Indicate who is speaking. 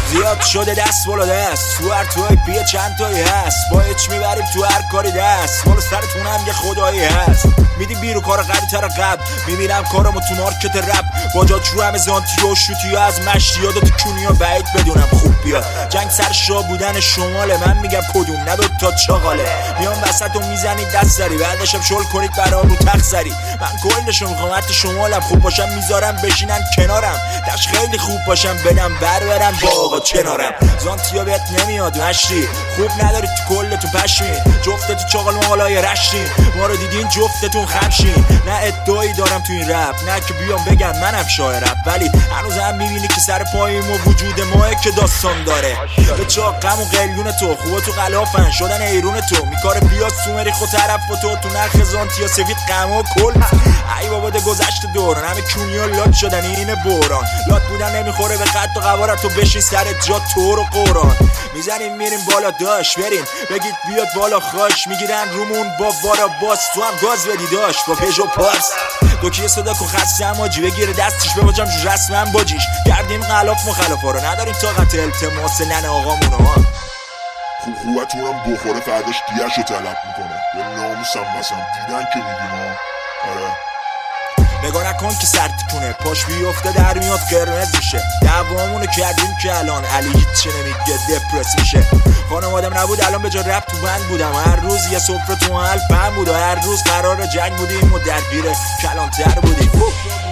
Speaker 1: زیاد شده دست بالا دست تو هر توی بیا چند تایی هست با هیچ میبریم تو هر کاری دست مال سرتونم یه خدایی هست میدی بیرو کار قوی تر قبل میبینم کارمو تو مارکت رپ باجاج رو همه زانتی و شوتی از مشتی یادت کونی و بعید بدونم خوب بیا جنگ سر شاه بودن شماله من میگم کدوم نه دوتا چاقاله میام وسط و میزنید دست سری بعدشم شل کنید برام رو تخت سری من کلشو میخوام حتی شمالم خوب باشم میذارم بشینن کنارم داشت خیلی خوب باشم بدم برم با آقا کنارم زانتیا بهت نمیاد مشتی خوب نداری تو کلتون پشمی جفتتون چاقال مقالای رشتین ما رو دیدین جفتتون خمشین نه ادعایی دارم تو این رپ نه که بیام بگم منم شاعر رپ ولی هنوزم میبینی که سر پاییم و وجود ماه که داستان داره به چاقم و قلیون تو خوبه تو غلافن شدن ایرون تو میکار پیاز تو مریخ و طرف و تو نرخ زانتیا سفید قم و کل ای بابا ده گذشت دوران همه کونیا لات شدن اینه بوران لات بودن نمیخوره به قد و قوارت تو بشین سر جا تو رو قرآن میزنیم میریم بالا داش بریم بگید بیاد بالا خاش میگیرن رومون با وارا باس تو هم گاز بدی داش با پژو پاس دوکیه صدا که خستم آجی بگیره دستش بباجم جو رسمم باجیش گردیم غلاف مخلفا رو نداریم طاقت التماس ننه آقامونو ها
Speaker 2: خوبتونم بخوره فرداش دیهشو طلب میکنه به ناموسم بسم دیدن که میگیم ها آره
Speaker 1: نگاه نکن که سر تکونه پاش بیفته در میاد قرمز میشه دعوامونو کردیم که الان علی هیچ نمیگه دپرس میشه خانوادم نبود الان به جا رپ تو بند بودم هر روز یه سفره تو محل پن بود و هر روز قرار جنگ بودیم و درگیر کلانتر بودیم